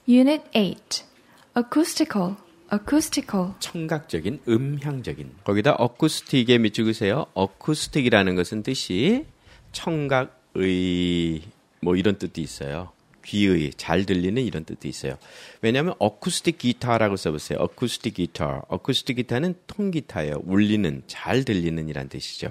Unit 8. Acoustical. acoustical. 청각적인, 음향적인. 거기다 어쿠스틱에 밑줄으세요. 어쿠스틱이라는 것은 뜻이 청각의 뭐 이런 뜻도 있어요. 귀의, 잘 들리는 이런 뜻도 있어요. 왜냐하면 어쿠스틱 기타라고 써보세요. 어쿠스틱 기타. 어쿠스틱 기타는 통기타예요. 울리는, 잘 들리는 이란 뜻이죠.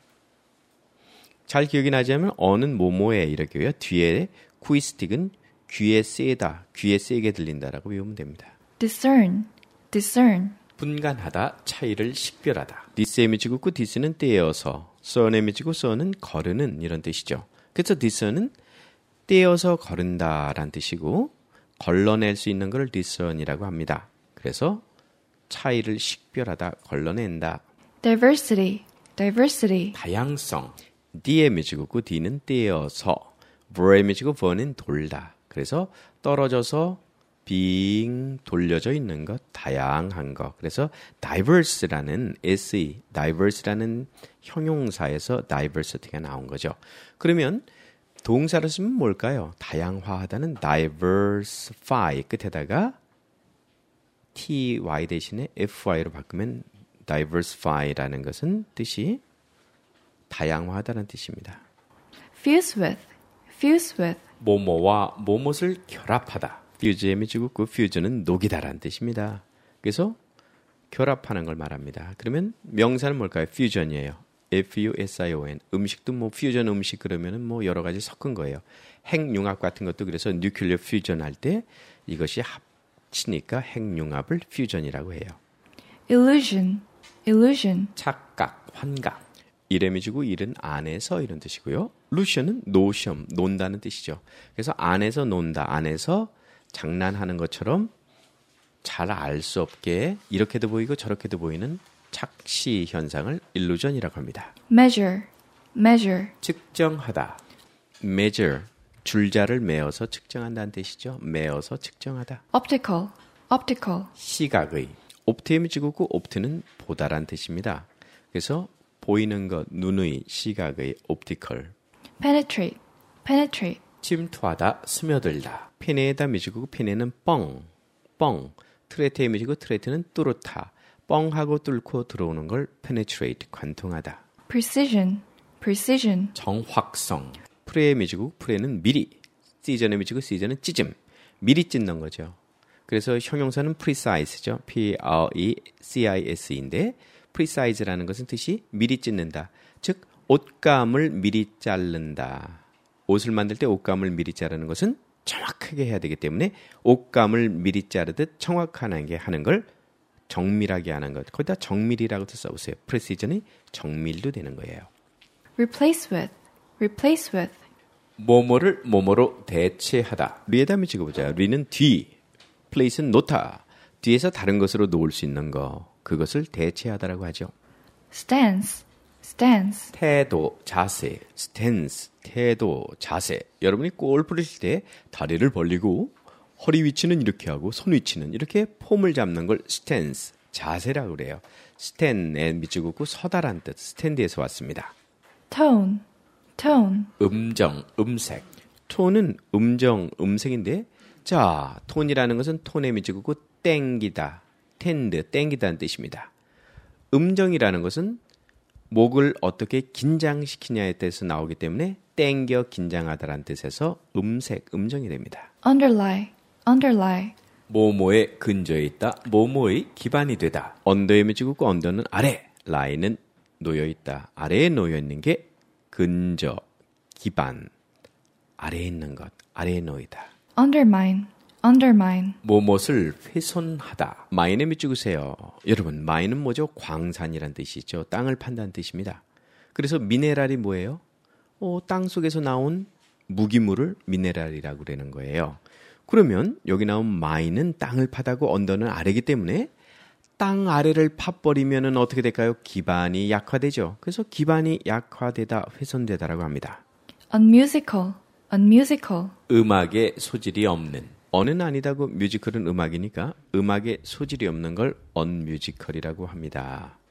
잘 기억이 나지 않으면 어는 뭐뭐에 이렇게요. 뒤에 쿠이스틱은 귀에 세다, 귀에 세게 들린다라고 외우면 됩니다. discern. discern. 분간하다, 차이를 식별하다. 디스에 미치고 디스는 떼어서, 선에 미치고 선은 거르는 이런 뜻이죠. 그래서 디스는 떼어서 거른다라는 뜻이고 걸러낼 수 있는 걸 discern이라고 합니다. 그래서 차이를 식별하다, 걸러낸다. diversity. diversity. 다양성. D에 미치고 D는 떼어서, ver에 미치고 ver는 돌다. 그래서 떨어져서 빙 돌려져 있는 것, 다양한 것. 그래서 diverse라는 SE, diverse라는 형용사에서 diversity가 나온 거죠. 그러면 동사를 쓰면 뭘까요? 다양화하다는 diversify 끝에다가 ty 대신에 fy로 바꾸면 diversify라는 것은 뜻이 다양화하다는 뜻입니다. fuse with. fuse with. 뭐뭐와 뭐뭇을 결합하다. fuse에 미치고 그 fuse는 녹이다라는 뜻입니다. 그래서 결합하는 걸 말합니다. 그러면 명사는 뭘까요? fusion이에요. fusion. 음식도 뭐 퓨전 음식 그러면은 뭐 여러 가지 섞은 거예요. 핵융합 같은 것도 그래서 뉴클리어 퓨전 할 때 이것이 합치니까 핵융합을 퓨전이라고 해요. illusion. illusion. 착각, 환각. 일에 미치고 일은 안에서 이런 뜻이고요. 루션은 노션, 논다는 뜻이죠. 그래서 안에서 논다, 안에서 장난하는 것처럼 잘 알 수 없게 이렇게도 보이고 저렇게도 보이는 착시 현상을 일루전이라고 합니다. measure. measure. 측정하다. measure, 줄자를 메어서 측정한다는 뜻이죠. 메어서 측정하다. optical. optical. 시각의. 옵트에 미치고 옵트는 보다란 뜻입니다. 그래서 보이는 것, 눈의, 시각의 optical. penetrate. penetrate. 침투하다, 스며들다. 페네에다 미치고 페네는 뻥, 뻥. 트레테에 미치고 트레테는 뚫다. 뻥하고 뚫고 들어오는 걸 penetrate, 관통하다. precision. precision. 정확성. 프레에 미치고 프레는 미리. 시전에 미치고 시전은 찢음. 미리 찢는 거죠. 그래서 형용사는 precise죠. P-R-E-C-I-S인데 precise라는 것은 뜻이 미리 찢는다. 즉 옷감을 미리 자른다. 옷을 만들 때 옷감을 미리 자르는 것은 정확하게 해야 되기 때문에 옷감을 미리 자르듯 정확하게 하는 걸 정밀하게 하는 것. 거기다 정밀이라고도 써보세요. precision이 정밀도 되는 거예요. replace with. replace with. 뭐뭐를 뭐뭐로 대체하다. 리에다 미치고 보자. 리는 뒤, place는 놓다. 뒤에서 다른 것으로 놓을 수 있는 거. 그것을 대체하다라고 하죠. stance. stance. 태도, 자세. stance, 태도, 자세. 여러분이 골프를 칠 때 다리를 벌리고 허리 위치는 이렇게 하고 손 위치는 이렇게 폼을 잡는 걸 stance, 자세라고 그래요. stand에 밑줄긋고 서다란 뜻, stand에서 왔습니다. tone. tone. 음정, 음색. 톤은 음정, 음색인데 자, 톤이라는 것은 톤에 밑줄긋고 땡기다, 텐드, 땡기다는 뜻입니다. 음정이라는 것은 목을 어떻게 긴장시키냐에 따라서 나오기 때문에 땡겨 긴장하다라는 뜻에서 음색, 음정이 됩니다. underlie. underlie. 뭐뭐의 근저에 있다, 뭐뭐의 기반이 되다. 언더에 미치고 언더는 아래, 라인은 놓여있다. 아래에 놓여있는 게 근저, 기반, 아래에 있는 것, 아래에 놓이다. undermine. undermine. 뭐뭇을 훼손하다. 마인에 밑줄으세요. 여러분, 마인은 뭐죠? 광산이란 뜻이죠. 땅을 판다는 뜻입니다. 그래서 미네랄이 뭐예요? 땅 속에서 나온 무기물을 미네랄이라고 그러는 거예요. 그러면 여기 나온 마인은 땅을 파다고 언더는 아래이기 때문에 땅 아래를 파버리면 어떻게 될까요? 기반이 약화되죠. 그래서 기반이 약화되다, 훼손되다라고 합니다. unmusical. unmusical. 음악의 소질이 없는. 어는 아니다고 뮤지컬은 음악이니까 음악의 소질이 없는 걸 언뮤지컬이라고 합니다.